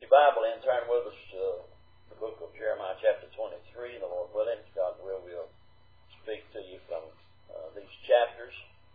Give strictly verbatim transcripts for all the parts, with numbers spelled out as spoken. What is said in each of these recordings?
your Bible and turn with us to the book of Jeremiah chapter twenty-three. The Lord willing, God will, we'll speak to you from uh, these chapters.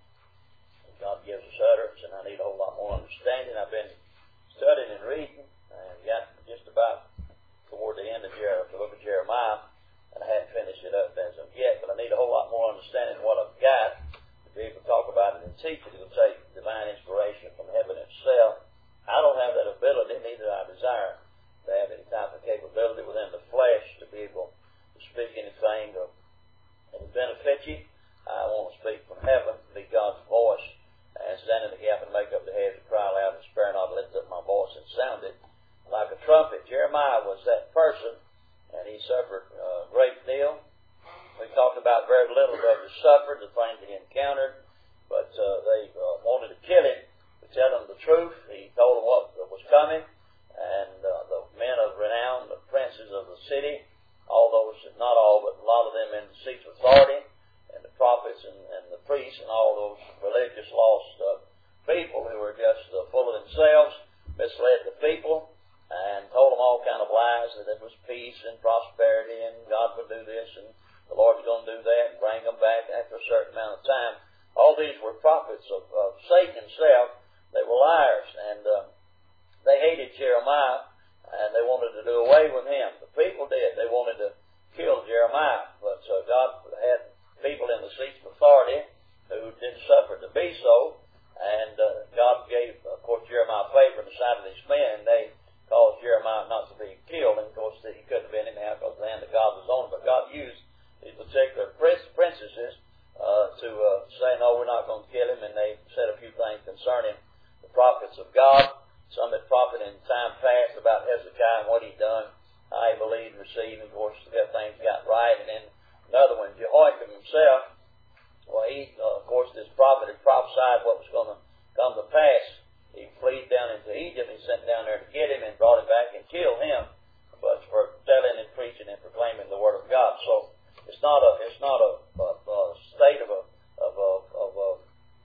God gives us utterance, and I need a whole lot more understanding. I've been studying and reading, and got just about toward the end of Jer- the book of Jeremiah, and I hadn't finished it up as of yet, but I need a whole lot more understanding of what I've got to be able to talk about it and teach it. It'll take divine inspiration from heaven itself. I don't have that ability, neither do I desire to have any type of capability within the flesh to be able to speak anything that will benefit you. I want to speak from heaven, be God's voice, and stand in the gap and make up the heads and cry loud and spare not, lift up my voice and sound it like a trumpet. Jeremiah was that person, and he suffered a great deal. We talked about very little that he suffered, the things he encountered, but uh, they uh, wanted to kill him. To tell him the truth, he told them what was coming, and uh, the men of renown, the princes of the city, all those, not all, but a lot of them in the seats of authority, and the prophets and, and the priests and all those religious lost uh, people who were just uh, full of themselves, misled the people, and told them all kind of lies that there was peace and prosperity and God would do this and the Lord's going to do that and bring them back after a certain amount of time. All these were prophets of, of Satan himself. They were liars, and uh, they hated Jeremiah, and they wanted to do away with him. The people did. They wanted to kill Jeremiah, but uh, God had people in the seats of authority who didn't suffer to be so, and uh, God gave, of course, Jeremiah favor in the sight of these men. They caused Jeremiah not to be killed, and of course he couldn't have been anyhow because the hand of God was on him, but God used these particular princesses uh, to uh, say, no, we're not going to kill him, and they said a few things concerning the prophets of God. Some had prophesied in time past about Hezekiah and what he'd done, how he believed and received, and of course got things got right. And then another one, Jehoiakim himself, well, he, uh, of course, this prophet had prophesied what was going to come to pass. He fled down into Egypt, and he sent down there to get him and brought him back and killed him, but for telling and preaching and proclaiming the word of God. So it's not a it's not a, a, a state of a of a, of a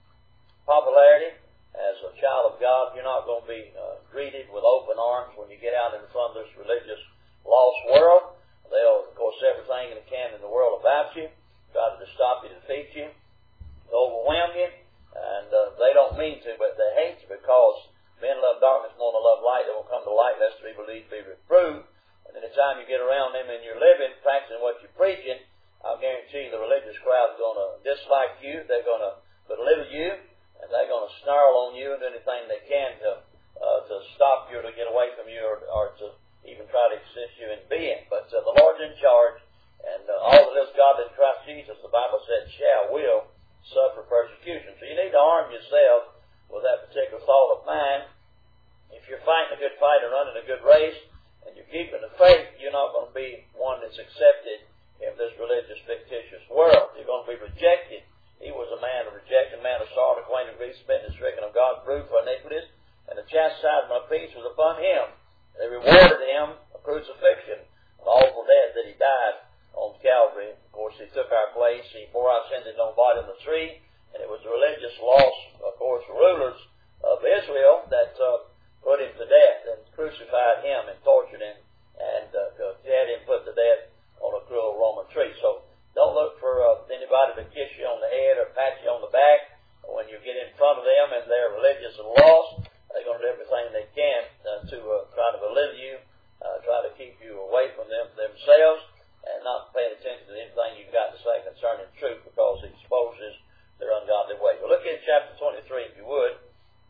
popularity. As a child of God, you're not going to be uh, greeted with open arms when you get out in front of this religious lost world. They'll, of course, say everything they can in the world about you, try to stop you, defeat you, overwhelm you, and uh, they don't mean to, but they hate you because men love darkness more than love light. They won't come to light lest they believe to be reproved. And any time you get around them and you're living, practicing what you're preaching, I'll guarantee you the religious crowd's going to dislike you. They're going to belittle you. And they're going to snarl on you and do anything they can to uh, to stop you or to get away from you or, or to even try to assist you in being. But uh, the Lord's in charge, and uh, all of this God in Christ Jesus, the Bible said, shall, will suffer persecution. So you need to arm yourself with that particular thought of mind. If you're fighting a good fight and running a good race, and you're keeping the faith, you're not going to be one that's accepted in this religious, fictitious world. You're going to be rejected. He was a man of rejection, a man of sorrow, acquainted with grief, smitten and stricken of God, bruised for iniquities, and the chastisement of peace was upon him. They rewarded him a crucifixion, an awful death that he died on Calvary. Of course, he took our place. He bore our sins in his own body on the tree, and it was the religious lost, of course, rulers of Israel that uh, put him to death and crucified him and tortured him and uh, had him put to death on a cruel Roman tree. So don't look for uh, anybody to kiss you on the head or pat you on the back. When you get in front of them and they're religious and lost, they're going to do everything they can uh, to uh, try to belittle you, uh, try to keep you away from them themselves, and not paying attention to anything you've got to say concerning truth because it exposes their ungodly ways. Well, look at chapter twenty-three, if you would.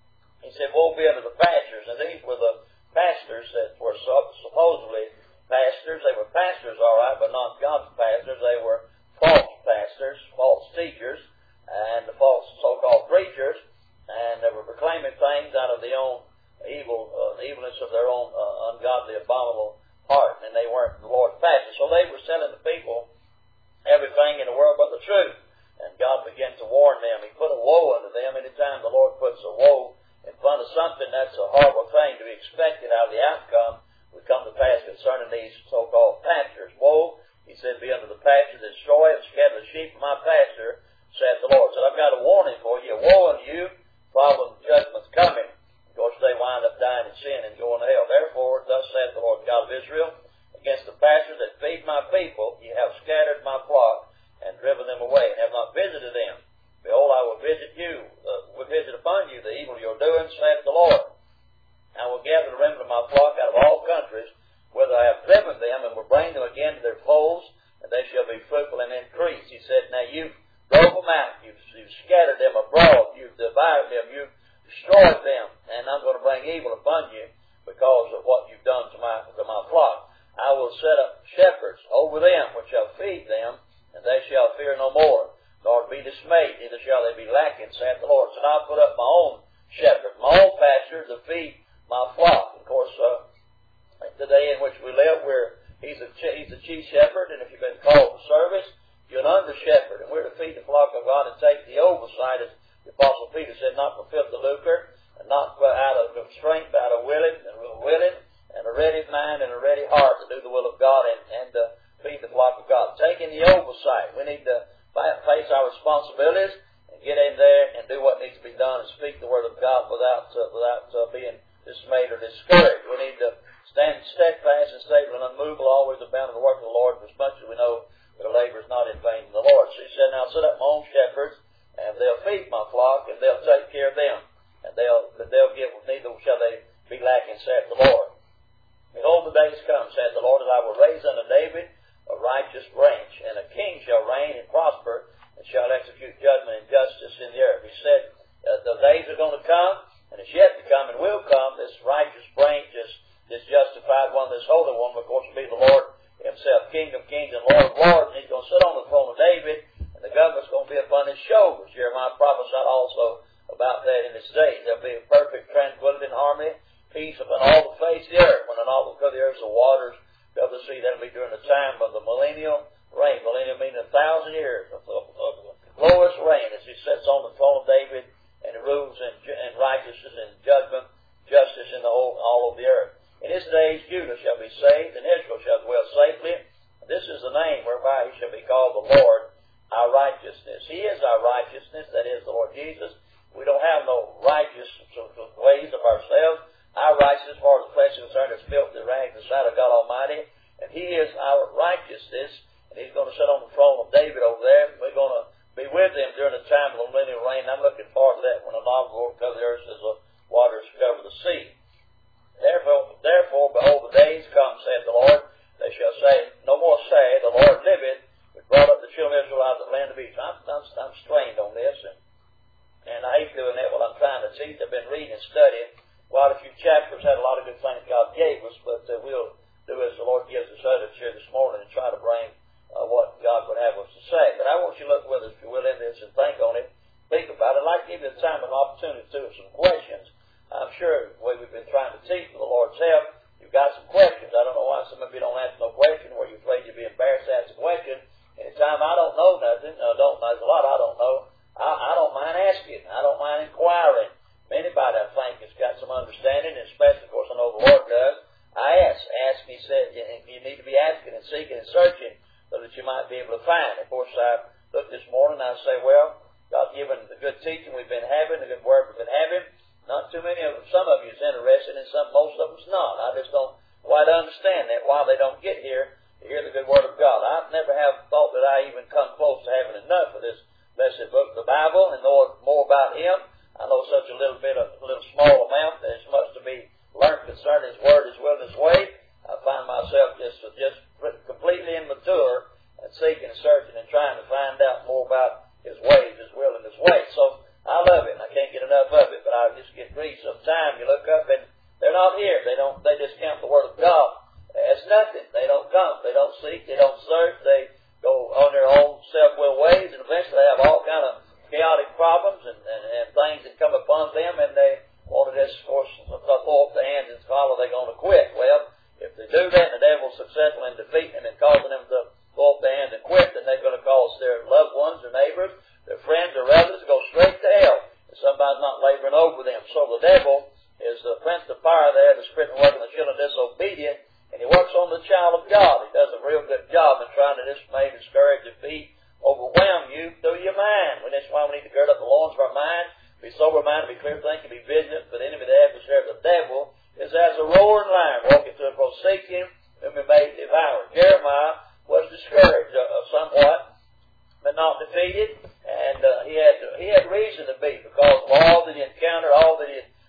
He said, woe be unto the pastors. And these were the pastors that were supposedly pastors. They were pastors, all right, but not God's pastors. They were false pastors, false teachers, and the false so-called preachers, and they were proclaiming things out of their own evil, uh, evilness of their own uh, ungodly, abominable heart, and they weren't the Lord's pastors. So they were telling the people everything in the world but the truth, and God began to warn them. He put a woe unto them. Anytime the Lord puts a woe in front of something, that's a horrible thing to be expected out of the outcome would come to pass concerning these so-called pastors. Woe, he said, be unto the pastor that destroy and scatter the sheep of my pasture, saith the Lord. So I've got a warning for you. Woe unto you, problem judgment's coming. Of course, they wind up dying in sin and going to hell. Therefore, thus Lord God of Israel, against the pastures that feed my people. Ye have scattered my flock and driven them away, and have not visited them. Behold, I will visit you, uh, will visit upon you the evil of your doing, saith the Lord. I will gather the remnant of my flock out of all countries, whither I have driven them, and will bring them again to their folds, and they shall be fruitful and increase. He said, now you've drove them out, you've, you've scattered them abroad, you've divided them, you've destroyed them, and I'm going to bring evil upon you because of what you've done to my, to my flock. I will set up shepherds over them, which shall feed them, and they shall fear no more, nor be dismayed, neither shall they be lacking, saith the Lord. So I'll put up my own shepherd, my own pasture to feed my flock. Of course, uh, the day in which we live, where he's a he's the chief shepherd, and if you've been called to service, you're an under shepherd, and we're to feed the flock of God and take the oversight, as the Apostle Peter said, not for filth of lucre, and not for out of strength, but out of willing and willing, and a ready mind and a ready heart to do the will of God and and uh, feed the flock of God. Taking the oversight, we need to face our responsibilities and get in there and do what needs to be done and speak the word of God without uh, without uh, being dismayed or discouraged. We need to stand steadfast and stable and unmovable, always abounding in the work of the Lord, for as much as we know that our labor is not in vain in the Lord. So he said, now I'll set up my own shepherds, and they'll feed my flock, and they'll take care of them, and they'll they'll give, neither shall they be lacking, saith the Lord. Behold, the days come, saith the Lord, that I will raise unto David a righteous branch, and a king shall reign and prosper, and shall execute judgment and justice in the earth. He said, uh, the days are going to come, and it's yet to come, and will come, this righteous branch, this, this justified one, this holy one, of course, will be the Lord himself, King of kings and Lord of lords, and he's going to sit on the throne of David, and the government's going to be upon his shoulders. Jeremiah prophesied also about that in his days. There'll be a perfect tranquility and harmony, peace upon all the face of the earth. When on all the earth the waters of the sea, that'll be during the time of the millennial reign. Millennial meaning a thousand years of, of, of glorious reign as he sits on the throne of David, and he rules in, in righteousness and judgment, justice in the whole, all of the earth. In his days Judah shall be saved, and Israel shall dwell safely. This is the name whereby he shall be called the Lord, our righteousness. He is our righteousness, that is the Lord Jesus. We don't have no righteous ways of ourselves. Our righteousness, as far as the flesh is concerned, is filthy rags in the sight of God Almighty, and he is our righteousness, and he's going to sit on the throne of David over there. We're going to be with him during the time of the millennial reign. I'm looking forward to that, when the Lord will cover the earth as the waters cover the sea. Therefore, therefore, behold, the days come, saith the Lord, they shall say, no more say, the Lord liveth, which brought up the children of Israel out of the land of Egypt. I'm, I'm, I'm strained on this, and, and I hate doing that while I'm trying to teach. I've been reading and studying quite a few chapters, had a lot of good things God gave us, but uh, we'll do as the Lord gives us utterance here this morning and try to bring uh, what God would have us to say. But I want you to look with us, if you will, in this and think on it, think about it. I'd like to give you the time and opportunity to do some questions. I'm sure the way we've been trying to teach with the Lord's help, you've got some questions. I don't know why some of you don't ask no question, or you're afraid you'll be embarrassed to ask a question. Anytime I don't know nothing, I don't know, there's a lot I don't know, I, I don't mind asking. I don't mind inquiring. Anybody I think has got some understanding, and especially, of course, I know the Lord does. I ask. Ask, he said, you need to be asking and seeking and searching so that you might be able to find. Of course, I looked this morning and I say, well, God given the good teaching we've been having, the good word we've been having, not too many of them, some of you is interested, and some, most of them's not. I just don't quite understand that, why they don't get here to hear the good word of God. I never have thought that I even come close to having enough of this blessed book, the Bible, and know more about Him. I know such a little bit, of, a little small amount. There's much to be learned concerning His Word, His will, and His way. I find myself just, just completely immature and seeking and searching and trying to find out more about His ways, His will, and His way. So I love it, and I can't get enough of it, but I just get grief sometimes. You look up and they're not here. They don't. They discount the Word of God as nothing. They don't come. They don't seek. They don't search. They go on their own self-will ways, and eventually they have all kind of chaotic problems and, and, and things that come upon them, and they want to just, of course, throw up their hands and follow. They're going to quit. Well, if they do that, and the devil's successful in defeating them and causing them to throw up their hands and quit, then they're going to cause their loved ones, their neighbors, their friends, their relatives to go straight to hell if somebody's not laboring over them. So the devil is the prince of fire there, the spirit and work of the children of disobedient, and he works on the child of God. He does a real good job in trying to dismay, discourage, defeat, overwhelm you through your mind. And that's why we need to gird up the loins of our mind, be sober-minded, be clear-thinking, be vigilant, for the enemy, the adversary of the devil, is as a roaring lion, walking to and fro, seeking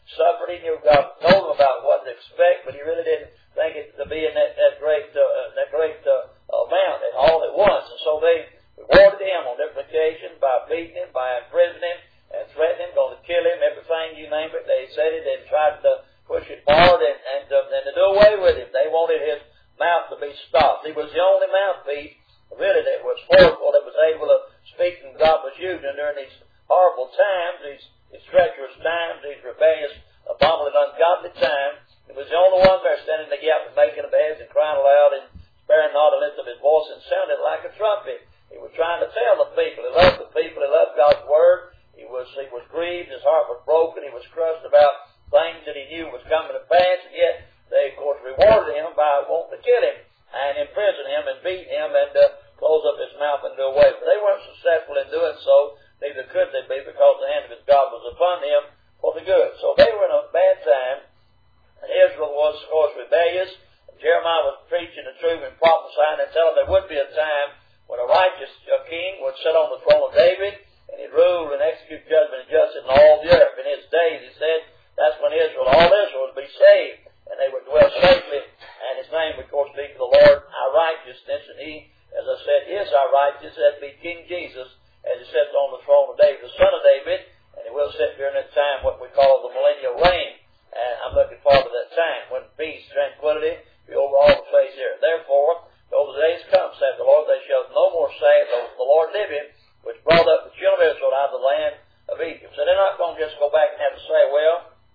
suffered. He knew God told him about what to expect, but he really didn't think it to be in that, that great, uh, that great, uh, amount and all at once. And so they rewarded him on different occasions by beating him, by imprisoning him, and threatening him, going to kill him, everything, you name it. They said it and tried to push it forward and, and, uh, and to do away with him. They wanted his mouth to be stopped. He was the only mouthpiece, really, that was forceful, that was able to speak when God was using during these horrible times, these, these treacherous times, these rebellious, abominable, ungodly times. He was the only one there standing in the gap and making a bed and crying aloud and sparing not a lift of his voice and sounded like a trumpet. He was trying to tell the people. He loved the people. He loved God's Word. He was, he was grieved. His heart was broken. He was crushed about things that he knew was coming to pass. And yet, they, of course, rewarded him by wanting to kill him and imprison him and beat him and uh, close up his mouth and do away. But they weren't successful in doing so. Neither could they be, because the hand of his God was upon him for the good. So they were in a bad time. And Israel was, of course, rebellious. Jeremiah was preaching the truth and prophesying and telling there would be a time when a righteous uh, king would sit on the throne of David, and he'd rule and execute judgment and justice in all the earth. In his days, he said, that's when Israel, all Israel would be saved, and they would dwell safely, and his name would, of course, be for the Lord, our righteousness, and he, as I said, is our righteousness. That would be King Jesus, as he sits on the throne of David, the son of David, and he will sit during that time, what we call the millennial reign. And I'm looking forward to that time when peace, tranquility, be over all the face here. Therefore, though the days come, saith the Lord, they shall no more say, though the Lord liveth, which brought up the children of Israel out of the land of Egypt. So they're not going to just go back and have to say, well,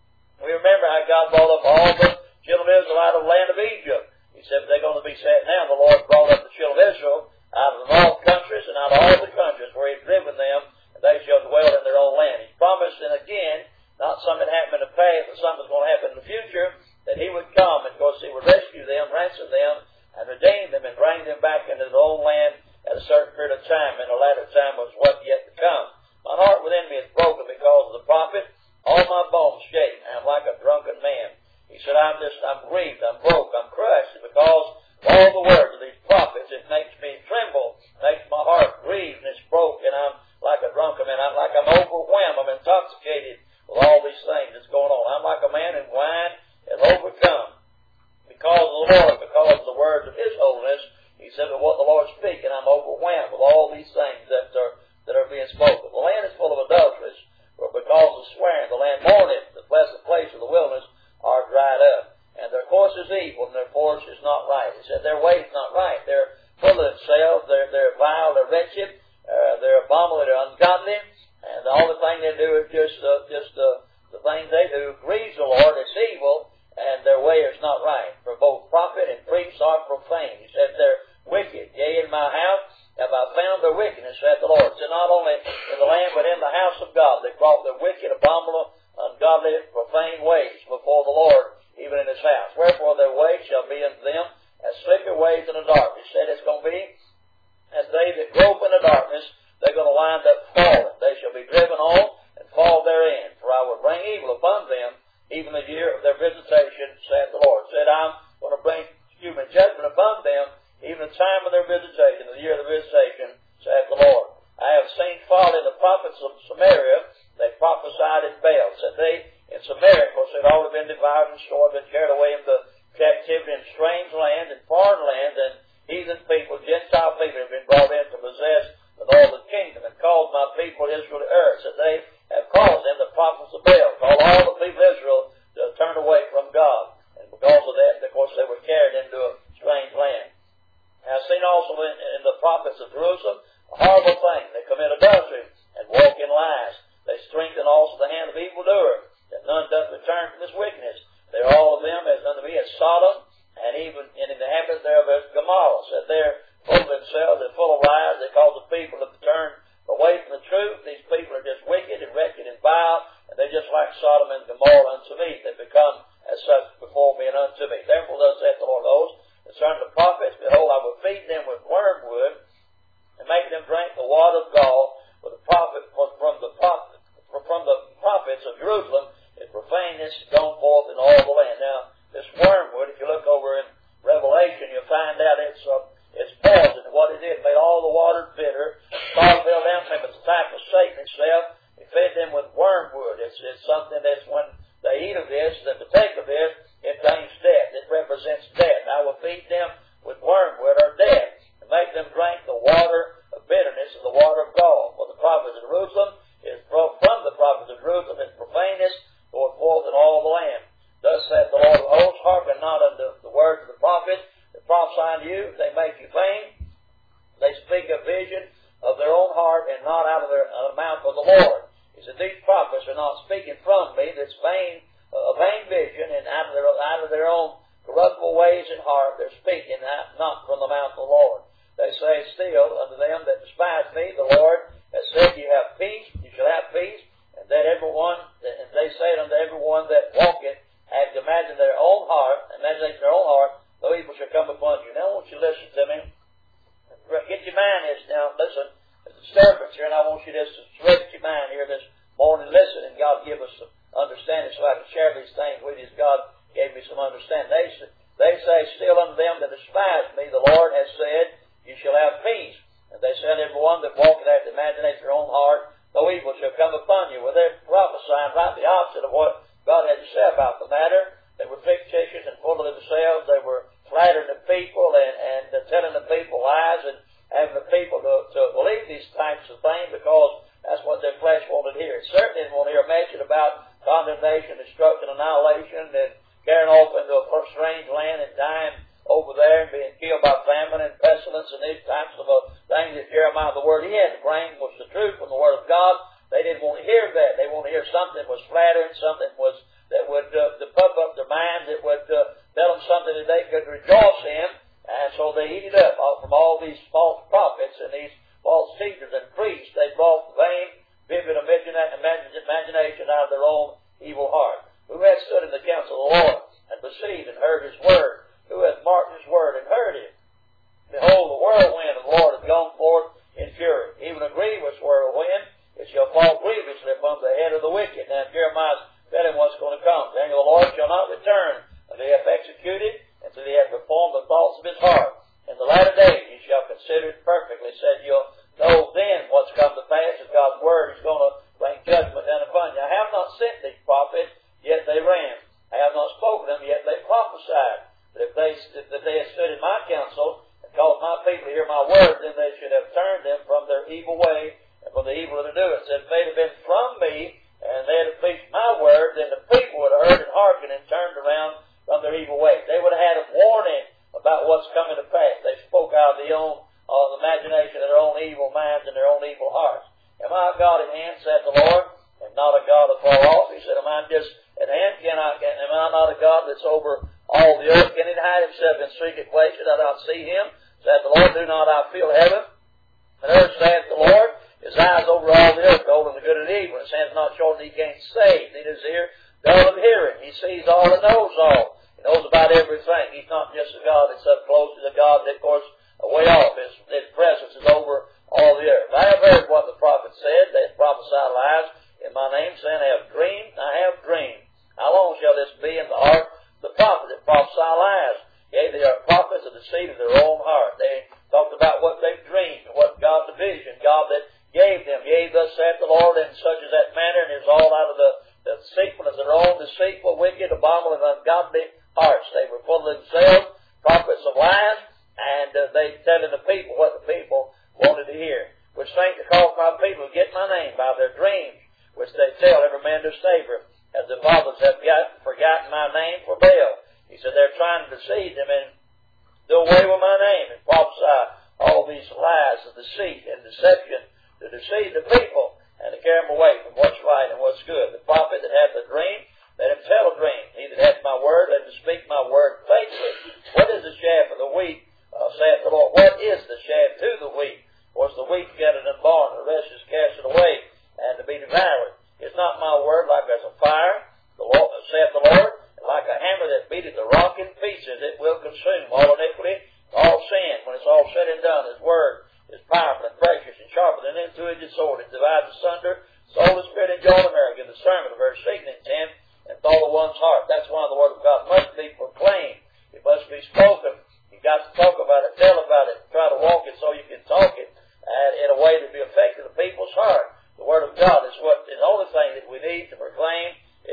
we remember how God brought up all the children of Israel out of the land of Egypt. He said, they're going to be saying now, the Lord brought up the children of Israel out of the north countries and out of all the countries where He'd driven them, and they shall dwell in their own land. He's promised, and again, not something that happened in the past, but something that's going to happen in the future, that He would come, and of course He would rescue them, ransom them, and redeem them, and bring them back into their own land at a certain period of time, and the latter time was what yet to come. My heart within me is broken because of the prophet. All my bones shake, and I'm like a drunken man. He said, I'm just, I'm grieved, I'm broke, I'm crushed, and because of all the words of these prophets, it makes me tremble, makes my heart grieve, and it's broke, and I'm like a drunken man. I'm like I'm overwhelmed, I'm intoxicated with all these things that's going on. I'm like a man in wine and overcome because of the Lord, because of the words of His holiness. He said that what the Lord speaks, and I'm overwhelmed with all these things that are that are being spoken. The land is full of adulteries, but because of swearing, the land mourneth, the pleasant place of the wilderness are dried up. And their course is evil, and their course is not right. He said their way is not right. They're full of themselves, they're, they're vile, they're wretched, uh, they're abominable, they're ungodly, and all the thing they do is just, uh, just uh, the things they do grieves the Lord, it's evil, and their way is not right. For both prophet and priest are profane. He said they're wicked. Yea, in my house have I found their wickedness, said the Lord. So not only in the land, but in the house of God, they brought their wicked, abominable, ungodly, profane ways before the Lord, even in His house. Wherefore their way shall be unto them as slippery ways in the dark. He said it's going to be as they that grope in the darkness, they're going to wind up falling. They shall be driven on and fall therein. For I will bring evil upon them, even the year of their visitation, saith the Lord. Said, I'm going to bring human judgment upon them, even the time of their visitation, the year of their visitation, saith the Lord. I have seen folly in the prophets of Samaria. They prophesied in Baal. Said they, in Samaria, of course, they'd already been devoured and destroyed, been carried away into captivity in strange land and foreign land, and heathen people, Gentile people, have been brought in to possess the northern kingdom, and called my people Israel to err. Said they have caused them, the prophets of Baal, called all the people of Israel to turn away from God. And because of that, of course, they were carried into a strange land. And I've seen also in, in the prophets of Jerusalem a horrible thing. They commit adultery and walk in lies. They strengthen also the hand of evildoer, that none doth return from his wickedness. They are all of them as unto me as Sodom, and even in the inhabitants thereof as Gomorrah. Said they're full of themselves, they're full of lies. They cause the people to turn away from the truth. These people are just wicked and wretched and vile, and they're just like Sodom and Gomorrah unto me. They become as such before me and unto me. Therefore thus saith the Lord of hosts, concerning the prophets, behold, I will feed them with wormwood, and make them drink the water of gall, with the prophet from the prophet, from the prophets of Jerusalem, is profaneness gone forth in all the land. Now, this wormwood, if you look over in Revelation, you'll find out it's uh, it's poison. And what it did, it made all the water bitter. Salt fell down from it. It's a type of Satan itself. He fed them with wormwood. It's, it's something that's when they eat this, the partake of this, it brings death. It represents death. I will feed them with wormwood or death, and make them drink the water of bitterness and the water of gall. For the prophets of Jerusalem is from the prophets of Jerusalem is profaneness going forth in all the land. Thus saith the Lord of hosts, hearken not unto the words of the prophets that prophesy unto you. They make you vain. They speak a vision of their own heart and not out of their uh, mouth of the Lord. He said, these prophets are not speaking from me. That's vain, uh, a vain vision, and out of their out of their own corruptible ways and heart, they're speaking not from the mouth of the Lord. They say still unto them that despise me, the Lord has said, you have peace, you shall have peace, and that everyone, and they say unto everyone that walketh, and imagine their own heart, imagination their own heart, no evil shall come upon you. Now I want you to listen to me. Get your mind is now, listen, there's a disturbance here, and I want you just to stretch your mind here this morning, listen, and God give us some understanding so I can share these things with you as God gave me some understanding. They, they say still unto them that despise me, the Lord has said, you shall have peace. And they say unto everyone that walketh after the imagination of their own heart, no evil shall come upon you. Well, they're prophesying right the opposite of what God had to say about the matter. They were fictitious and full of themselves. They were flattering the people and, and uh, telling the people lies and having the people to, to believe these types of things because that's what their flesh wanted to hear. It certainly didn't want to hear a mention about condemnation, destruction, annihilation, and carrying off into a strange land and dying over there and being killed by famine and pestilence and these types of uh, things that Jeremiah, the word he had to bring was the truth from the Word of God. They didn't want to hear that. They wanted to hear something that was flattering, something was that would uh, to pump up their mind, that would uh, tell them something that they could rejoice in. And so they eat it up from all these false prophets and these false teachers and priests. They brought vain, vivid imagination out of their own evil heart. Who hath stood in the counsel of the Lord and perceived and heard His word? Who hath marked His word and heard it? Behold, the whirlwind of the Lord hath gone forth in fury, even a grievous whirlwind. It shall fall grievously upon the head of the wicked. Now Jeremiah's telling what's going to come. The angel of the Lord shall not return until he hath executed, until he hath performed the thoughts of his heart. In the latter days ye shall consider it perfectly. Said you'll know then what's come to pass, as God's word is going to bring judgment down upon you. I have not sent these prophets, yet they ran. I have not spoken them, yet they prophesied. But if they, if they had stood in my counsel and caused my people to hear my word, then they should have turned them from their evil way and from the evil of their doing. Said if they had been from me and they had preached my word, then the people would have heard and hearkened and turned around from their evil way. They would have had a warning about what's coming to pass. They spoke out of their own uh, imagination of their own evil minds and their own evil hearts. Am I a God at hand, said the Lord, and not a God afar off? He said, am I just at hand? Can I, can, am I not a God that's over all the earth? Can he hide himself in secret places that I not see him? Said the Lord, do not I feel heaven? And earth, saith the Lord, his eyes over all the earth, beholding the good and evil. His hands not short that he can't save, neither his ear dull of hearing. He sees all and knows all. He knows about everything. He's not just a God that's up close. He's a God that, of course, way off. His, his presence is over all the earth. I have heard what the prophet said. They prophesied lies in my name, saying, I have dreamed, I have dreamed. How long shall this be in the heart of the prophet that prophesy lies? Yea, they are prophets of the seed of their own heart. They talked about what they've dreamed, what God the vision, God that gave them. Yea, thus saith the Lord, in such as that manner, and it is all out of the, the deceitfulness of their own deceitful, wicked, abominable, and ungodly hearts. They were full of themselves, prophets of lies, and uh, they telling the people what the people wanted to hear. Which think to cause my people to get my name by their dreams, which they tell every man to his neighbor, as the fathers have got, forgotten my name for Baal. He said they're trying to deceive them and do away with my name and prophesy all these lies of deceit and deception to deceive the people and to carry them away from what's right and what's good. The prophet that hath a dream, let him tell a dream. He that hath my word, let him speak my word faithfully. What is the chaff of the wheat, uh, saith the Lord? What is the chaff to the wheat? Or is the wheat gathered in barn, the rest is cast away and to be devoured? Is not my word like as a fire, the Lord, saith the Lord, and like a hammer that beateth the rock in pieces? It will consume all iniquity, all sin. When it's all said and done, His word is powerful and precious and sharper than any two-edged sword. It divides asunder soul and spirit and joint and marrow, gives discernment of every secret intent and thought of one's heart. That's why the word of God must be proclaimed. It must be spoken. You've got to talk about it, tell about it, try to walk it so you can talk it and in a way that be effective to people's heart. The word of God is what is the only thing that we need to proclaim. It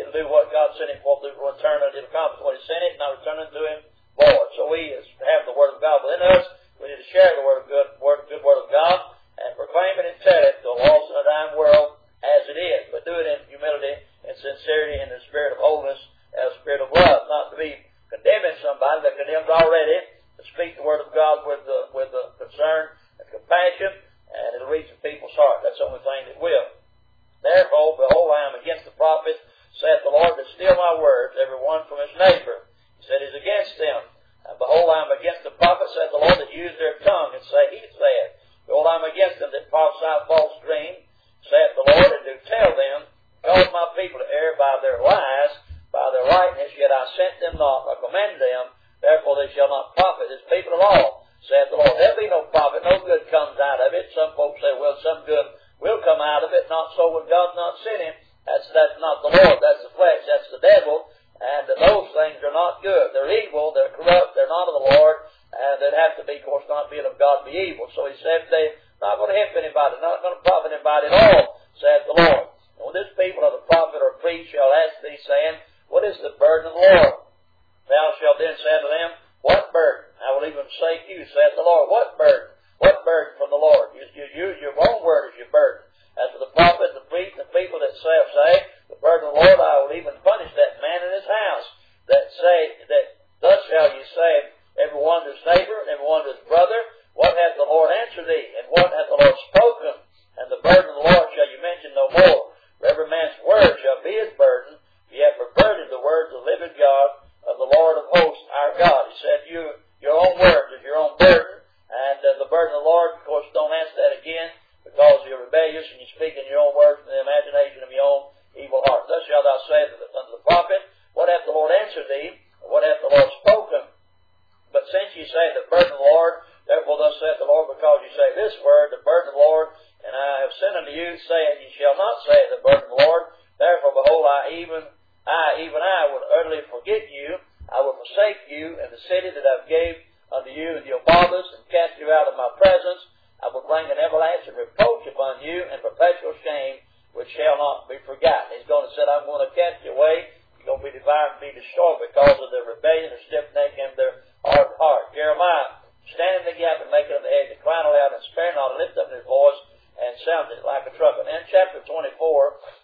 to do what God sent him for, to return unto accomplish what he sent it, not return unto him void. So we have the Word of God within us. We need to share the word of good, word, good Word of God and proclaim it and tell it to a lost and a dying world as it is. But do it in humility and sincerity and in the spirit of holiness and the spirit of love. Not to be condemning somebody that condemns already, to speak the Word of God with the, with the concern and compassion, and it'll reach the people's heart. That's the only thing that will. Therefore, behold, I am against the prophets, saith the Lord, that steal my words, every one from his neighbor. He said he's against them. And behold, I am against the prophets, saith the Lord, that use their tongue and say, he said. Behold, I am against them that prophesy false dreams, saith the Lord, and do tell them, cause my people to err by their lies, by their lightness, yet I sent them not, or command them, therefore they shall not profit this people at all, saith the Lord. There'll be no profit, no good comes out of it. Some folks say, well, some good will come out of it, not so when God's not sent him. That's, that's not the Lord, that's the flesh, that's the devil, and those things are not good. They're evil, they're corrupt, they're not of the Lord, and they'd have to be, of course, not being of God, be evil. So he said they're not going to help anybody, not going to profit anybody at all, saith the Lord. And when this people of the prophet or priest shall ask thee, saying, what is the burden of the Lord? Thou shalt then say unto them, what burden? I will even say to you, saith the Lord, what burden? What burden from the Lord? You, you use your own word as your burden. As for the prophet, the priest, and the people that say, say, the burden of the Lord, I will even punish that man in his house, that say, that thus shall you say, every one to his neighbor, and every one to his brother, what hath the Lord answered thee, and what hath the Lord spoken? And the burden of the Lord shall you mention no more. For every man's word shall be his burden. Ye have perverted the words of the living God, of the Lord of hosts, our God. He said, you, your own words is your own burden. And uh, the burden of the Lord, of course, don't ask that again, because you're rebellious and you speak in your own words from the imagination of your own evil heart. Thus shalt thou say unto the prophet, what hath the Lord answered thee? Or what hath the Lord spoken? But since ye say the burden of the Lord, therefore thus saith the Lord, because ye say this word, the burden of the Lord, and I have sent unto you, saying, ye shall not say the burden of the Lord. Therefore, behold, I even, I, even I, will utterly forget you. I will forsake you, and the city that I gave unto you and your fathers, and cast you out of my presence. I will bring an everlasting reproach upon you, and perpetual shame, which shall not be forgotten. He's going to say, I'm going to cast you away. You're going to be devoured and be destroyed because of their rebellion, their stiff neck, and their hard heart. Jeremiah, stand in the gap and make it of the edge, and cry aloud and spare not, and lift up his voice, and sound it like a trumpet. And in chapter twenty-four,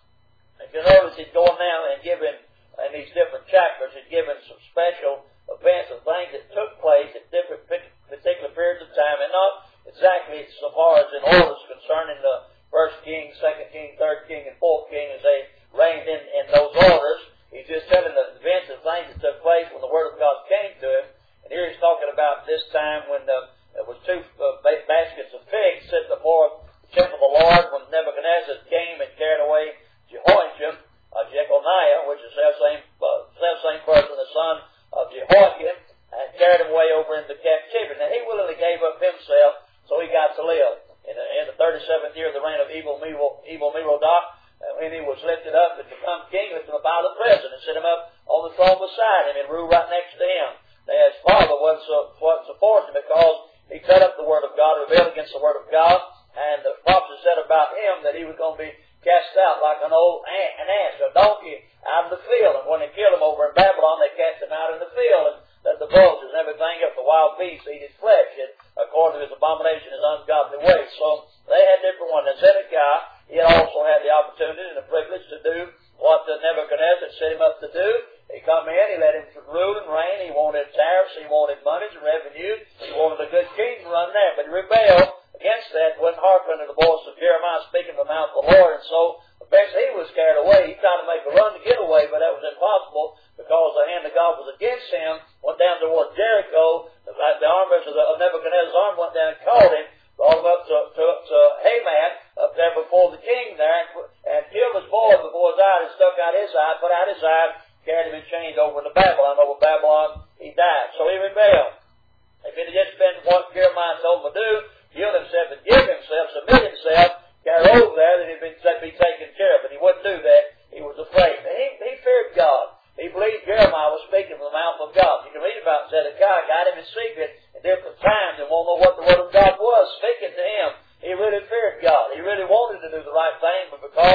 if you notice, he's going now and giving, in these different chapters, he's giving some special events and things that took place at different particular periods of time, and not exactly so far as in orders concerning the first king, second king, third king, and fourth king as they reigned in, in those orders. He's just telling the events and things that took place when the Word of God came to him. And here he's talking about this time when the, there was two uh, baskets of figs sitting before the temple of the Lord, when Nebuchadnezzar came and carried away Jehoiakim, uh, Jeconiah, which is the same, uh, same person, the son of Jehoiakim, and carried him away over into captivity. Now, he willingly gave up himself so he got to live. In the, in the thirty-seventh year of the reign of evil, evil, evil Merodach, uh, when he was lifted up and become king, lifted him up out of the prison and set him up on the throne beside him and ruled right next to him. Now, his father wasn't, so, wasn't supporting him because he cut up the Word of God, rebelled against the Word of God, and the prophet said about him that he was going to be cast out like an old ant, an ass, a donkey out in the field. And when they killed him over in Babylon, they cast him out in the field, and that the vultures and everything else, the wild beasts, eat his flesh, and according to his abomination, his ungodly ways. So they had different ones. And Zedekiah, he also had the opportunity and the privilege to do what the Nebuchadnezzar set him up to do. He come in, he let him rule and reign. He wanted tariffs, he wanted monies and revenue. He wanted a good king to run there, but he rebelled against that, wouldn't hearken to the voice of Jeremiah speaking from the mouth of the Lord. And so eventually he was carried away. He tried to make a run to get away, but that was impossible because the hand of God was against him. Went down toward Jericho. The, the armies of, the, of Nebuchadnezzar's army went down and caught him, brought him up to, to, to Haman up there before the king there, and, and killed his boy before his eye, and stuck out his eye, put out his eye, carried him in chains over to Babylon. Over Babylon he died. So he rebelled. If it had just been what Jeremiah told him to do, yield himself and give himself, submit himself, carry over there, then he'd be, be taken care of. But he wouldn't do that. He was afraid. And he, he feared God. He believed Jeremiah was speaking from the mouth of God. You can read about Zedekiah, got him in secret at different times and won't know what the Word of God was speaking to him. He really feared God. He really wanted to do the right thing, but because of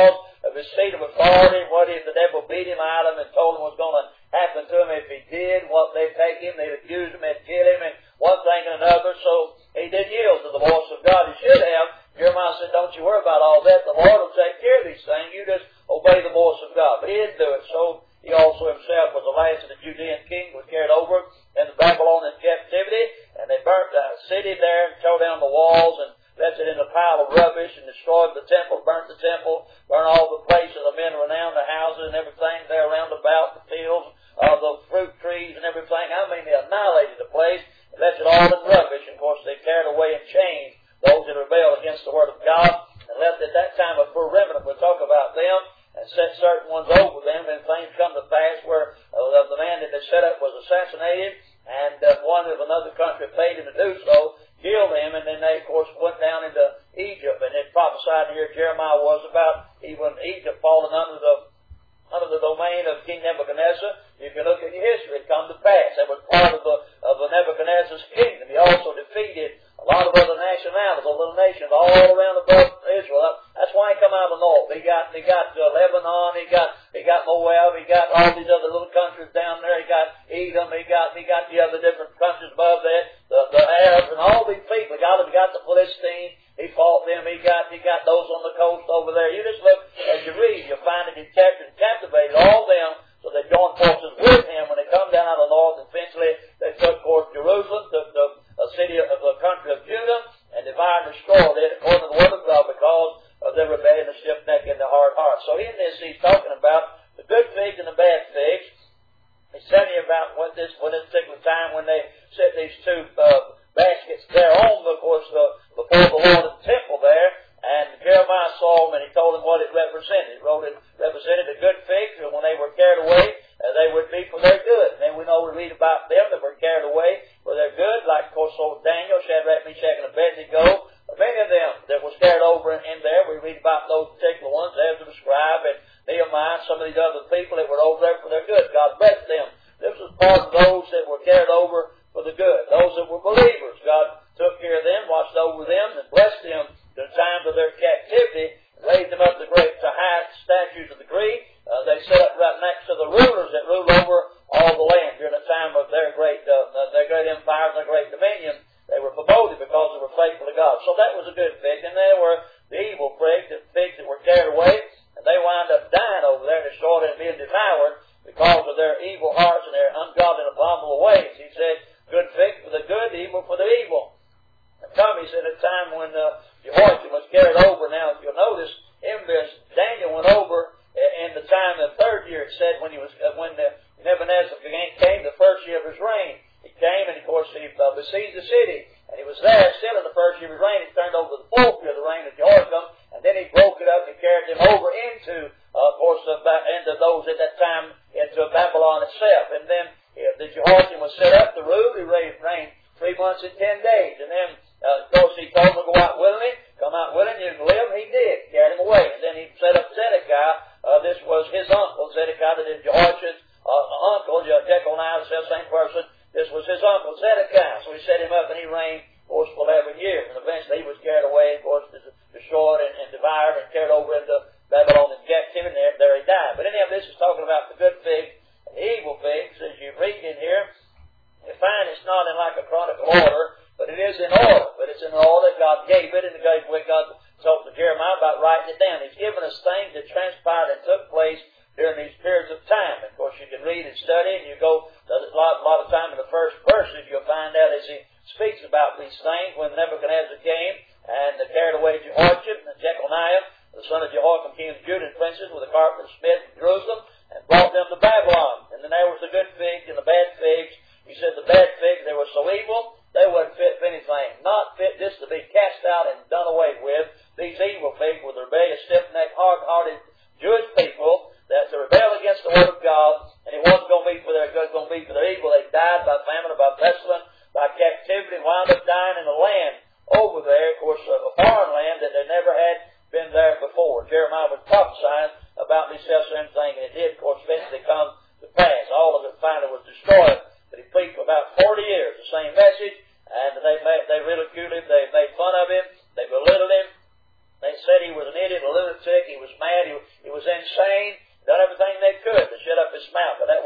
of his seat of authority, what if the devil beat him out of him and told him what was going to happen to him if he did, what they'd take him, they'd accuse him, they'd kill him, and one thing and another. So he did yield to the voice of God. He should have. Jeremiah said, don't you worry about all that. The Lord will take care of these things. You just obey the voice of God. But he didn't do it. So he also himself was the last of the Judean king, was carried over into Babylonian captivity, and they burnt the city there and tore down the walls and left it in a pile of rubbish and destroyed the temple, burnt the temple, burnt all the places of men renowned, the houses and everything there around about, the fields, uh, the fruit trees and everything. I mean, they annihilated the place and left it all in rubbish. And of course, they carried away in chains those that rebelled against the word of God and left at that time a poor remnant. We'll talk about them and set certain ones over them, and things come to pass where uh, the man that they set up was assassinated, and uh, one of another country paid him to do so, killed him, and then they, of course, went down into Egypt, and it prophesied here Jeremiah was about even Egypt falling under the under the domain of King Nebuchadnezzar. You can look at your history, it come to pass. That was part of the of the Nebuchadnezzar's kingdom. He also defeated a lot of other nationalities, or little nations all around above Israel. That's why he come out of the north. He got he got uh, Lebanon, he got he got Moab, he got all these other little countries down there. He got Edom, he got he got the other different countries above that, the, the Arabs and all these people. He got he got the Philistines. He fought them. He got he got those on the coast over there. You just look as you read, you'll find that he captured and captivated all them. So they joined forces with him when they come down out of the north. Eventually, they took towards Jerusalem, took the a city of the country of Judah, and devoured and destroyed it according to the word of God because of their rebellion, the stiff neck, and the hard heart. So in this, he's talking about the good figs and the bad figs. He's telling you about what this, what this particular time when they set these two uh, baskets there on, of course, uh, before the Lord in the temple there. And Jeremiah saw them, and he told them what it represented. It wrote it represented the good figs, and when they were carried away, uh, they would be for their good. And then we know we read about them that were carried away for their good, like, of course, old Daniel, Shadrach, Meshach, and Abednego. Many of them that was carried over in, in there, we read about those particular ones, Ezra the scribe, and Nehemiah, some of these other people that were over there for their good. God blessed them. This was part of those that were carried over for the good. Those that were believers, God took care of them, watched over them, and blessed them in the times of their captivity, raised them up to great, to high statues of degree. Uh, they set up right next to the rulers that ruled over all the land during the time of their great, uh, their great empire and their great dominion. They were promoted because they were faithful to God. So that was a good fig. And there were the evil figs, the figs that were carried away, and they wound up dying over there, destroyed and being devoured because of their evil hearts and their ungodly and abominable ways. He said, good fig for the good, evil for the evil. And come, he said, at a time when uh, Jehoiakim was carried over. Now, if you'll notice, in this, Daniel went over in the time of the third year, it said, when he was, uh, when the Nebuchadnezzar came, the first year of his reign. He came, and of course, he uh, besieged the city. And he was there still in the first year of his reign. He turned over the fourth year of the reign of Jehoiakim, and then he broke it up and carried them over into, uh, of course, uh, into those at that time, into Babylon itself. And then uh, the Jehoiakim was set up to rule. He reigned three months and ten days. And then, uh, of course, he told him to go out willingly, come out willing, you can live. He did, carried him away. And then he set up Zedekiah. Uh, this was his uncle, Zedekiah, that is Jehoiakim's uh, uncle, Jeconiah, the same person. This was his uncle, Zedekiah. So he set him up, and he reigned, of course, for eleven years. And eventually he was carried away, of course, destroyed and, and devoured and carried over into Babylon in captivity. And there, there he died. But anyhow, this is talking about the good fig and the evil figs. As you read in here, you find it's not in like a chronicle order, but it is in order. But it's in the order that God gave it, and the way God talked to Jeremiah about writing it down. He's given us things that transpired and took place during these periods of time. Of course, you can read and study, and you go a lot, a lot of time in the first verses, you'll find out as he speaks about these things when Nebuchadnezzar came and carried away Jehoiakim and Jeconiah, the son of Jehoiakim, king of Judah, and princes, with a carpenter smith in Jerusalem, and brought them to Babylon. And then there was the good figs and the bad figs. He said the bad figs, they were so evil, they wasn't fit for anything. Not fit just to be cast out and done away with. These evil figs were the rebellious, stiff-necked, hard-hearted Jewish people that to rebel against the word of God, and it wasn't going to be for their good, it was going to be for their evil. They died by famine or by pestilence, by captivity, wound up dying in the land over there, of course, a foreign land that they never had been there before. Jeremiah was prophesying about this self-same thing, and it did, of course, eventually come to pass. All of it finally was destroyed. But he preached for about forty years, the same message, and they made, they ridiculed him, they made fun of him, they belittled him. They said he was an idiot, a lunatic, he was mad, he, he was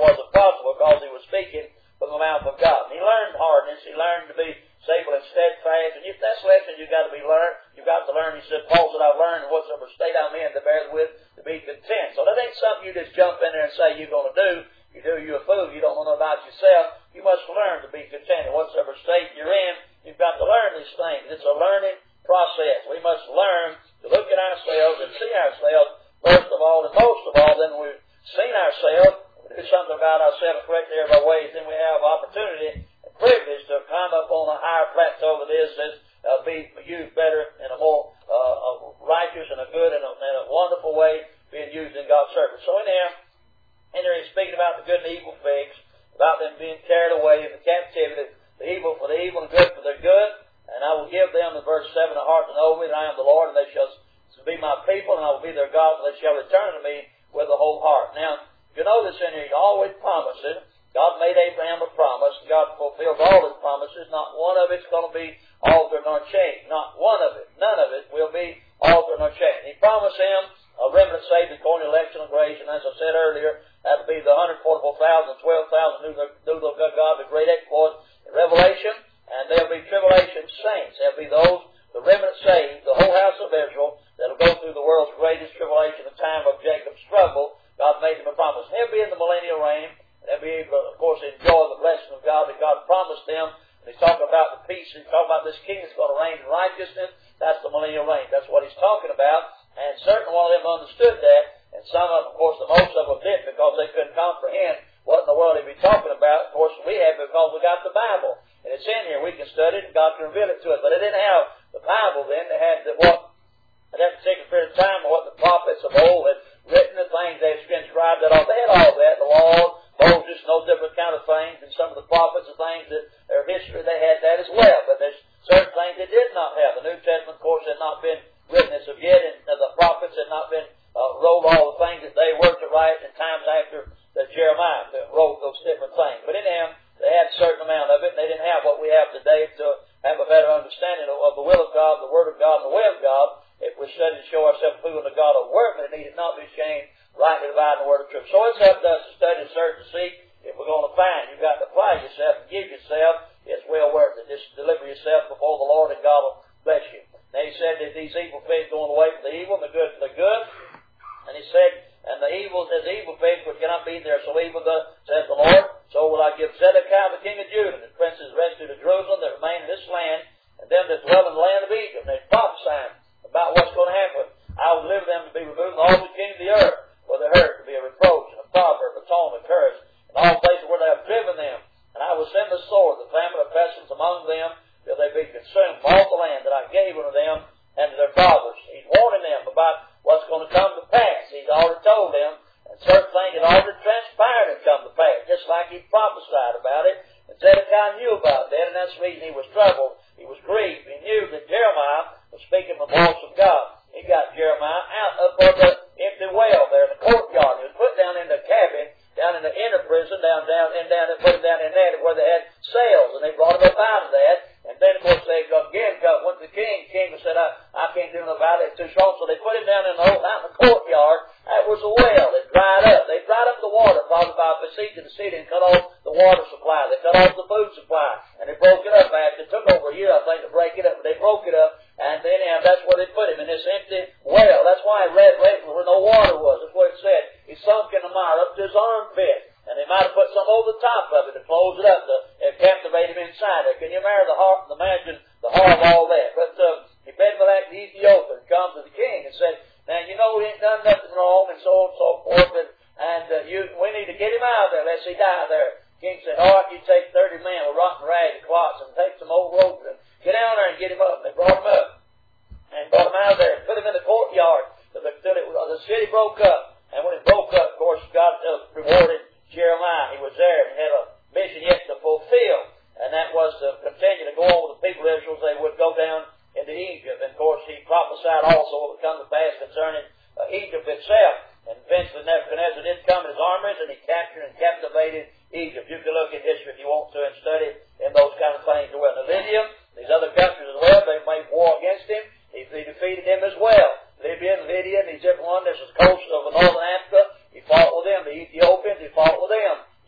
was impossible because he was speaking from the mouth of God. And he learned hardness. He learned to be stable and steadfast. And if that's a lesson you've got to be learned, you've got to learn. He said, Paul said, I've learned in whatsoever state I'm in to bear with, to be content. So that ain't something you just jump in there and say you're going to do. You do, you're a fool. You don't know about yourself. You must learn to be content in whatsoever state you're in. You've got to learn these things. It's a learning process. We must learn to look at ourselves and see ourselves first of all, and most of all, then we've seen ourselves, do something about ourselves, correct there of our ways, then we have opportunity and privilege to climb up on a higher plateau of this and uh, be used better in a more uh, a righteous and a good and a, and a wonderful way being used in God's service. So in there, in there he's speaking about the good and evil figs, about them being carried away in the captivity, the evil for the evil and good for the good. And I will give them, in verse seven, a heart to know me, that I am the Lord, and they shall be my people, and I will be their God, and they shall return to me with the whole heart. Now, you notice in here, he always promises. God made Abraham a promise. God fulfills all his promises. Not one of it's going to be altered nor changed. Not one of it. None of it will be altered nor changed. He promised him a remnant saved according to election and grace, and as I said earlier, that would be the one hundred forty-four thousand, twelve thousand knew the, knew the God, the great exploits in Revelation, and there'll be tribulation saints. There'll be those, the remnant saved, the whole house of Israel, that'll go through the world's greatest tribulation, the time of Jacob's struggle. God made them a promise. They'll be in the millennial reign. They'll be able, of course, enjoy the blessing of God that God promised them. And he's talking about the peace. He's talking about this king that's going to reign in righteousness. That's the millennial reign. That's what he's talking about. And certain one of them understood that. And some of them, of course, the most of them didn't because they couldn't comprehend what in the world he'd be talking about. Of course, we have because we got the Bible. And it's in here. We can study it and God can reveal it to us. But they didn't have the Bible then. They had the, what, at that particular period of time, what the prophets of old had written, the things they've inscribed that all. They had all that, the laws, Moses, no different kind of things, and some of the prophets and things that their history, they had that as well. But there's certain things they did not have. The New Testament, of course, had not been written as of yet, and the prophets had not been uh, wrote all the things that they were to write in times after that Jeremiah wrote those different things. But in them, they had a certain amount of it, and they didn't have what we have today to have a better understanding of, of the will of God, the Word of God, and the way of God. If we study to show ourselves approved unto God, a workman that needeth not be ashamed, rightly dividing the word of truth. So it's up to us to study, search, and seek. If we're going to find, you've got to apply yourself and give yourself. It's well worth it. Just deliver yourself before the Lord, and God will bless you. Now he said that these evil figs going away from the evil, and the good for the good. And he said, and the evil, as the evil figs which cannot be there, so evil the, says the Lord, so will I give Zedekiah the king of Judah, and the princes rescued of Jerusalem that remain in this land, and them that dwell in the land of Egypt. And they're prophesying about what's going to happen. I will deliver them to be removed from all the kings of the earth, where they hurt, to be a reproach, and a proverb, a taunt, a curse, and all places where they have driven them. And I will send the sword, the famine of pestilence among them, till they be consumed from all the land that I gave unto them and to their fathers. He's warning them about what's going to come to pass. He's already told them, and certain things had already transpired and come to pass, just like he prophesied about it. And Zedekiah knew about that, and that's the reason he was troubled. He was grieved. He knew that Jeremiah was speaking the voice of God. He got Jeremiah out up on the empty well there in the courtyard. He was put down in the cabin, down in the inner prison, down, down, and down, and put him down in there where they had cells, and they brought him up out of that. And then, of course, they again got, went to the king. The king said, I, I can't do nothing about it. It's too strong. So they put him down in the old, out in the courtyard. That was a well. It dried up. They dried up the water, caused by besieging the city and cut off the water supply. They cut off the food supply. And they broke it up after. It took over a year, I think, to break it up. But they broke it up. And then uh, that's where they put him, in this empty well. That's why it read, read where no water was. That's what it said. He sunk in the mire up to his armpit. And they might have put some over the top of it to close it up, to uh, captivate him inside there. Can you imagine the heart, imagine the horror of all that? But uh, he bid Balak the Ethiopian come to the king and said, now, you know, he ain't done nothing wrong, and so on and so forth, and, and uh, you, we need to get him out of there, lest he die there. The king said, all right, you take thirty men with rotten rags and clots and take some old ropes and get down there and get him up. They brought him up and brought him out of there and put him in the courtyard till the, till it, uh, the city broke up. And when it broke up, of course, God uh, rewarded Jeremiah. He was there and had a mission yet to fulfill, and that was to continue to go on with the people of Israel. They would go down into Egypt. And of course, he prophesied also what would come to pass concerning uh, Egypt itself. And eventually Nebuchadnezzar did come in his armies, and he captured and captivated Egypt. You can look at history if you want to and study in those kind of things as well. Now, Lydia, these other countries as well, they made war against him. He, he defeated them as well. Libya and Lydia and these different ones. This was the coast of northern Africa. He fought with them. The Ethiopians, he fought with them.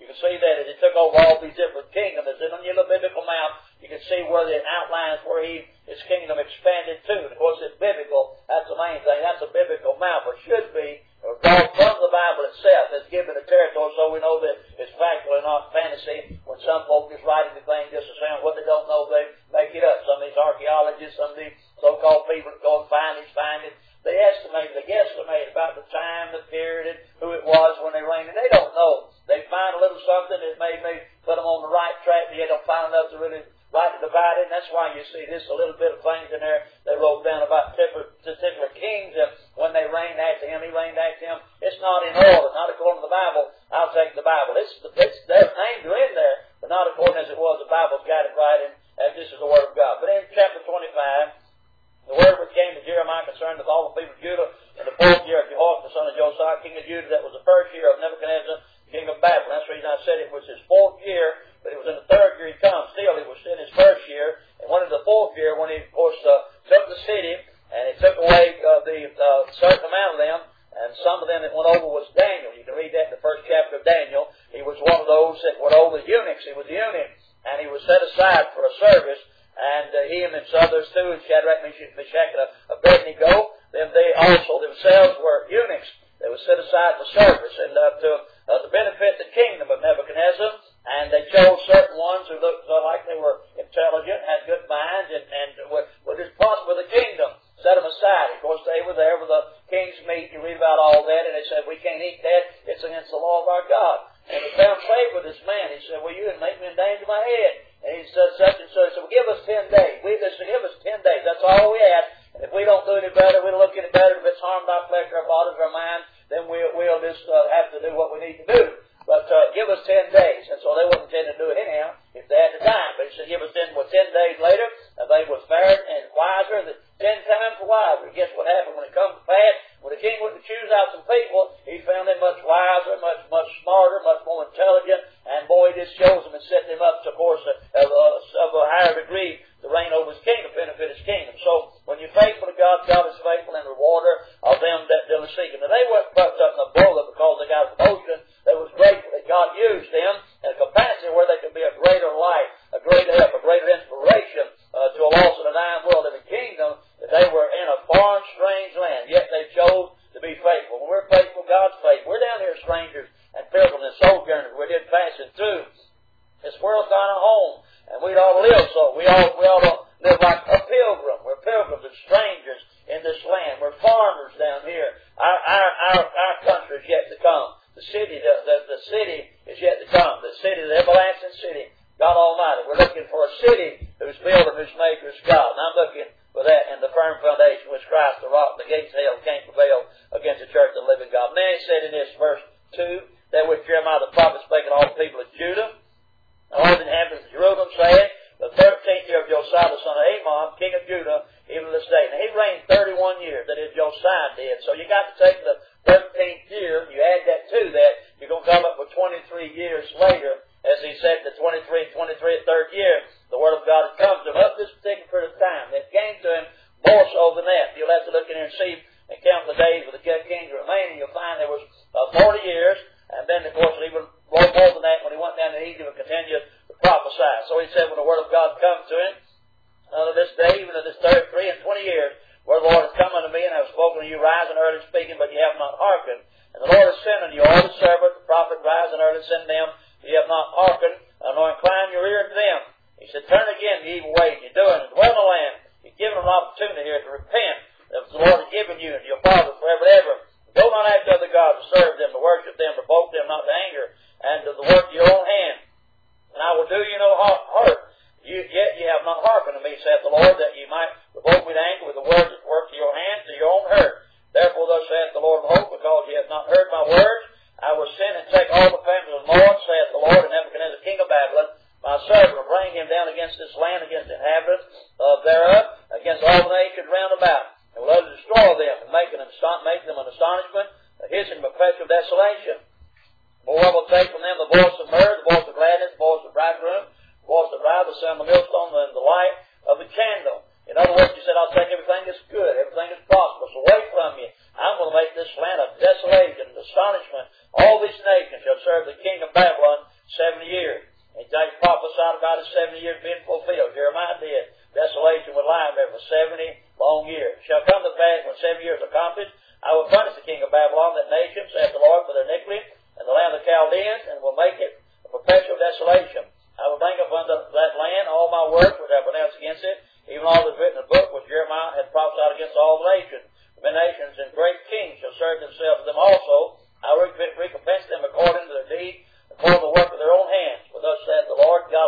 they see when some folk just writing the thing just to sound what they don't know, they make it up. Some of these archaeologists, some of these so-called people that go and find these findings, they estimate, they guesstimate about the time, the period, and who it was when they reigned, and they don't know. They find a little something that may, may put them on the right track, but they don't find enough to really rightly divide it, and that's why you see this a little bit of things in there they wrote down about particular, particular kings and when they reigned after him, he reigned after him. It's not in order, not according to the Bible. I'll take the Bible. It's, it's their names are in there, but not according as it was. The Bible's got it right, and as this is the Word of God. But in chapter twenty-five, the word which came to Jeremiah concerning with all the people of Judah in the fourth year of Jehoiakim, the son of Josiah, king of Judah, that was the first year of Nebuchadnezzar, king of Babylon. That's the reason I said it was his fourth year, but it was in the third year he comes. Still, it was in his first year, and went into the fourth year when he, of course, uh, took the city, and he took away uh, the uh, certain amount of them, and some of them that went over was Daniel. You can read that in the first chapter of Daniel. He was one of those that went over the eunuchs. He was the eunuch, and he was set aside for a service. And uh, him and some others too, Shadrach, Meshach, and Abednego, them they also themselves were eunuchs. They were set aside for service and uh, to, uh, to benefit the kingdom of Nebuchadnezzar. And they chose certain ones who looked uh, like they were intelligent, had good minds, and, and would, would just prosper the kingdom. Set them aside. Of course, they were there with the king's meat. You read about all that, and they said, we can't eat that. It's against the law of our God. And they found favor with this man. He said, well, you didn't make me endanger my head. And he said, such and such. He said, well, give us ten days. We just give us ten days. That's all we had. And if we don't do any better, we don't look any better. If it's harmed our flesh, our bodies, our mind, then we'll, we'll just uh, have to do what we need to do. But uh, give us ten days. And so they wouldn't intend to do it anyhow if they had the time. But he said, give us ten, well, ten days later, and they was fairer and wiser than ten times wiser. Guess what happened when it comes to pass? When the king went to choose out some people, he found them much wiser, much much smarter, much more intelligent, and boy, he just chose them and set them up, to, of course, of, of, of a higher degree to reign over his kingdom, benefit his kingdom. So, when you're faithful to God, God is faithful and rewarder of them that diligently seek Him. Now, they weren't puffed up in the bullet because they got a promotion. They was grateful that God used them in a capacity where they could be a greater light, a greater help, a greater inspiration uh, to a lost and a dying world in the kingdom, that they were in a foreign, strange land, yet they chose to be faithful. When we're faithful, God's faithful. We're down here strangers and pilgrims and sojourners. We did passing through. This world's not a home, and we ought to live so. We ought, we ought to live like a pilgrim. We're pilgrims and strangers in this land. We're farmers down here. Our, our, our, our country is yet to come. The city, the, the, the city is yet to come. The city, the everlasting city, God Almighty. We're looking for a city whose builder, whose maker is God. And I'm looking for that in the firm foundation which Christ, the rock, the gates of hell can't prevail against the church of the living God. Then he said in this verse two, that which Jeremiah the prophet spake to all the people of Judah, and all the inhabitants of Jerusalem, saying, the thirteenth year of Josiah the son of Amon, king of Judah, even this day. Now he reigned thirty-one years, that is Josiah did. So you got to take the thirteenth year, you add that to that, you're going to come up with twenty-three years later, as he said, the twenty-three, twenty-three, third year, the Word of God had come to him up this particular period of time. It came to him more so than that. You'll have to look in here and see and count the days of the kings remaining. You'll find there was uh, forty years, and then, of course, even more than that when he went down to Egypt and continued to prophesy. So he said when the Word of God comes to him, uh, this day, even to this third, three and twenty years, where the Lord has come unto me, and I have spoken to you, rising early speaking, but ye have not hearkened. And the Lord has sent unto you all the servant, the prophet, rising early, send them, ye have not hearkened, nor incline your ear to them. He said, turn again the evil ways you're doing, and dwell in the land. He's given them an opportunity here to repent that the Lord has given you and your fathers forever and ever. Go not after other gods, to serve them, to worship them, to provoke them not to anger, and to the work of your own hand. And I will do you no hurt. You, yet ye have not hearkened to me, saith the Lord, that ye might provoke me to anger with the words that work to your hands, to your own hurt. Therefore thus saith the Lord of hosts, because ye have not heard my words, I will send and take all the families of the Lord, saith the Lord, and Nebuchadnezzar king of Babylon, my servant, will bring him down against this land, against the inhabitants uh, thereof, against all the nations round about, and will utterly destroy them, and make, an aston- make them an astonishment, a hissing perpetual desolation. For I will take from them the voice of mirth, the voice of gladness, the voice of bridegroom, the voice of bride, the sound of the millstone, and the light of the candle. In other words, he said, I'll take everything that's good, everything that's prosperous away from you. I'm going to make this land a desolation, an astonishment. All these nations shall serve the king of Babylon seventy years. And he prophesied about his seventy years being fulfilled. Jeremiah did. Desolation would lie there for seventy long years. Shall come to pass when seven years accomplished, I will punish the king of Babylon, that nation, saith the Lord, for their iniquity, and the land of the Chaldeans, and will make it a perpetual desolation.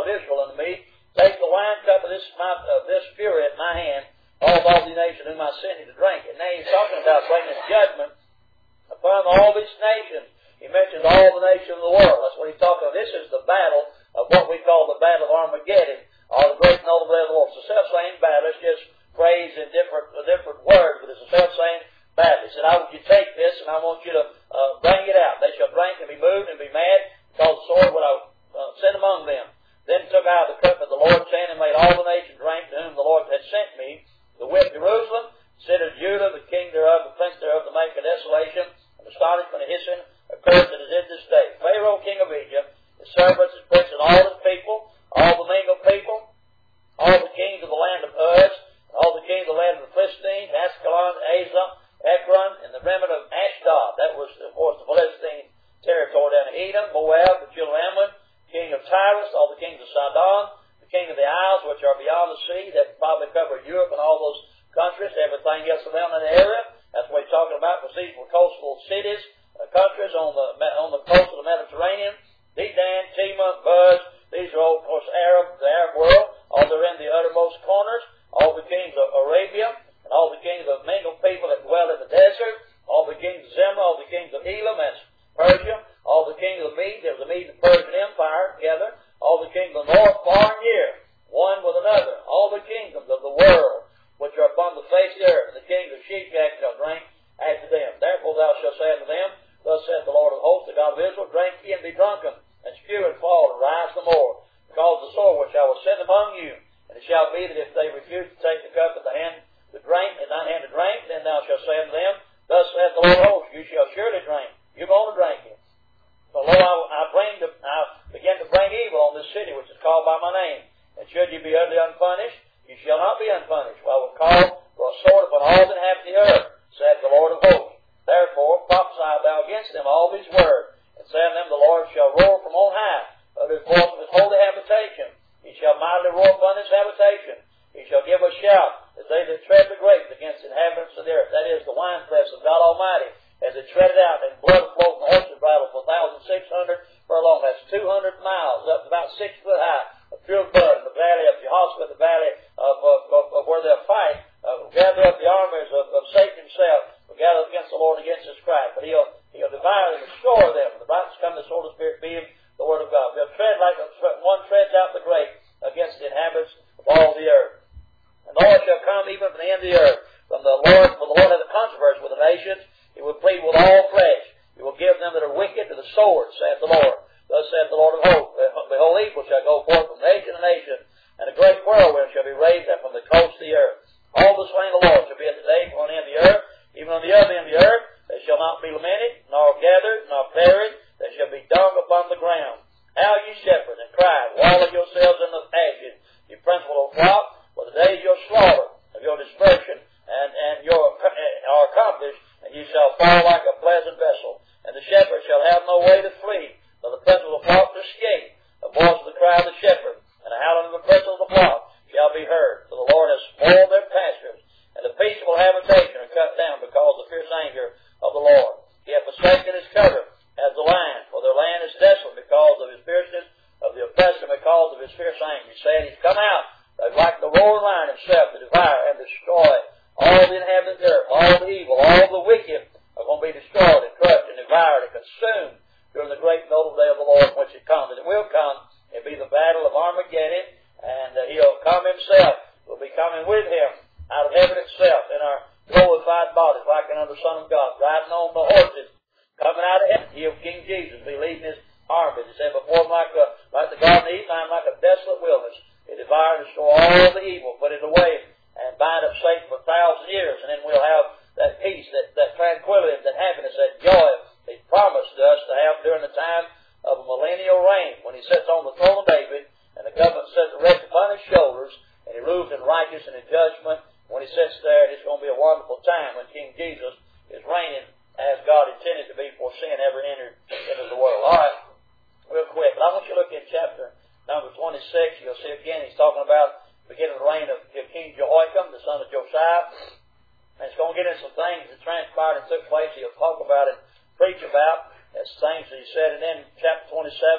of Israel unto me, take the wine cup of this, my, of this fury at my hand, all of all the nations whom I sent you to drink. And now he's talking about bringing judgment upon all these nations. He mentions all the nations of the world. That's what he's talking about. This is the battle of what we call the battle of Armageddon, or the great and noble day of the Lord. It's the self-same battle. It's just phrased in different, uh, different words, but it's the self-same battle. He said, I want you to take this, and I want you to uh, bring it out. They shall drink and be moved and be mad, because the sword would I uh, send among them. Then took I the cup of the Lord's hand, and made all the nations drink to whom the Lord had sent me, to wit Jerusalem, considered Judah, the king thereof, the prince thereof, to make a desolation, and astonishment and hissing, occurred that is in this day. Pharaoh, king of Egypt, his servants, his princes, and all his people, all the mingled people, all the kings of the land of Uz, all the kings of the land of the Philistines, Ascalon, Azah, Ekron, and the remnant of Ashdod. That was, of course, the Philistine territory down in Edom, Moab, the children of Ammon, king of Tyrus, all the kings of Sidon, the king of the isles, which are beyond the sea, that probably cover Europe and all those countries, everything else around in the area. That's what he's talking about, because these were coastal cities, uh, countries on the on the coast of the Mediterranean. Dedan, Tema, Buz, these are all, of course, Arab, the Arab world. All they're in the uttermost corners. All the kings of Arabia, and all the kings of mingled people that dwell in the desert. All the kings of Zimri, all the kings of Elam, that's Persia. All the kings of the Mede, there was the Mede and Persian Empire together. All the kings of the north, far and near, one with another. All the kingdoms of the world, which are upon the face of the earth, and the kings of Shishak shall drink after them. Therefore thou shalt say unto them, Thus saith the Lord of hosts, the God of Israel, drink ye and be drunken, and spew and fall, and rise no more, because the sword which I will send among you. And it shall be that if they refuse to take the cup of the hand to drink, and thine hand to drink, then thou shalt say unto them, Thus saith the Lord of hosts, you shall surely drink. You're going to drink it. For lo, I, I, bring to, I begin to bring evil on this city which is called by my name. And should you be utterly unpunished, you shall not be unpunished. For I will call for a sword upon all that inhabit the earth, saith the Lord of hosts. Therefore prophesy thou against them all these words, and say unto them, The Lord shall roar from on high, of his voice of his holy habitation. He shall mightily roar upon his habitation. He shall give a shout, as they that tread the grapes against the inhabitants of the earth. That is, the winepress of God Almighty, as it treaded out, and blood flowed from the horses' bridle for one thousand six hundred furlongs. That's two hundred miles, up to about six foot high, of pure blood in the valley of Jehoshaphat, the valley of, of, of, of where they'll fight. Uh, gather up the armies of, of Satan himself, will gather against the Lord, against his Christ. But he'll, he'll devour them and destroy them. The righteous come, the sword of the Spirit being the word of God. They'll tread like a, one treads out the grape against the inhabitants of all the earth. And the Lord shall come even from the end of the earth. From the Lord, for the Lord hath a controversy with the nations. He will plead with all flesh. He will give them that are wicked to the sword, saith the Lord. Thus saith the Lord of hosts, Behold, evil shall go forth from nation to nation, and a great whirlwind shall be raised up from the coast of the earth. All the slain of the Lord shall be at the day on the end of the earth, even on the other end of the earth. They shall not be lamented, nor gathered, nor buried. They shall be dung upon the ground. Howl ye shepherds, and cry, wallow yourselves in the ashes, ye principal of flock, for the days of your slaughter, of your dispersion, and, and your are accomplished, and ye shall fall like a pleasant vessel. And the shepherd shall have no way to flee, nor the principal of the flock to escape. The voice of the cry of the shepherd, and the howling of the principal of the flock shall be heard. For the Lord has spoiled their pastures, and the peaceable habitation are cut down because of the fierce anger of the Lord. He hath forsaken his cover as the lion, for their land is desolate because of his fierceness, of the oppressor because of his fierce anger. He said, He's come out like the roaring lion himself to devour and destroy all the inhabitants of the earth, all the evil, all the wicked are going to be destroyed and crushed and devoured and consumed during the great noble day of the Lord which it comes. And it will come. It'll be the battle of Armageddon, and uh, he'll come himself. We'll be coming with him out of heaven itself in our glorified bodies, like another Son of God, riding on the horses, coming out of heaven. He'll, King Jesus, be leading his army. He said before him, like, a, like the Garden of Eden, I'm like a desolate wilderness. He devoured and destroy all the evil, put it away, and bind up Satan for a thousand years, and then we'll have that peace, that, that tranquility, that happiness, that joy He promised us to have during the time of a millennial reign, when He sits on the throne of David, and the government sits to rest upon His shoulders, and He rules in righteousness and in judgment. When He sits there, it's going to be a wonderful time when King Jesus is reigning as God intended to be before sin ever entered into the world. All right, real quick, but I want you to look in chapter number twenty-six. You'll see again, he's talking about the beginning of the reign of King Jehoiakim, the son of Josiah. And it's going to get into some things that transpired and took place. He'll talk about and preach about as things that he said. And then chapter twenty-seven,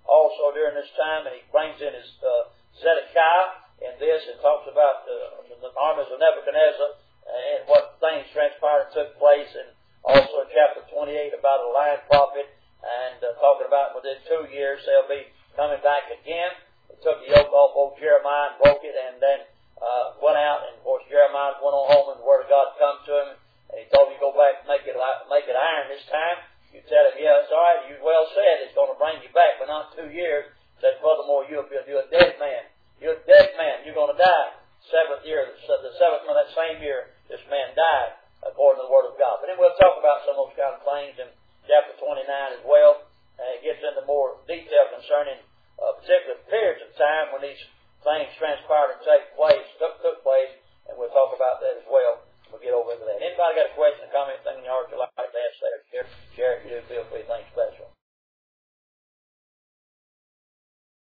also during this time, and he brings in his uh, Zedekiah in this and talks about uh, the armies of Nebuchadnezzar and what things transpired and took place, and also in chapter twenty-eight about a lying prophet, and uh, talking about within two years they'll be coming back again. He took the yoke off old Jeremiah and broke it, and then uh, went out, and of course Jeremiah went on home, and the word of God come to him, and he told him, go back and make it, make it iron this time. You tell him, yeah, it's all right, you well said, it's going to bring you back, but not two years. He said, furthermore, you'll be you're a dead man. You're a dead man. You're going to die. Seventh year, the seventh month of that same year, this man died, according to the Word of God. But then we'll talk about some of those kind of things, and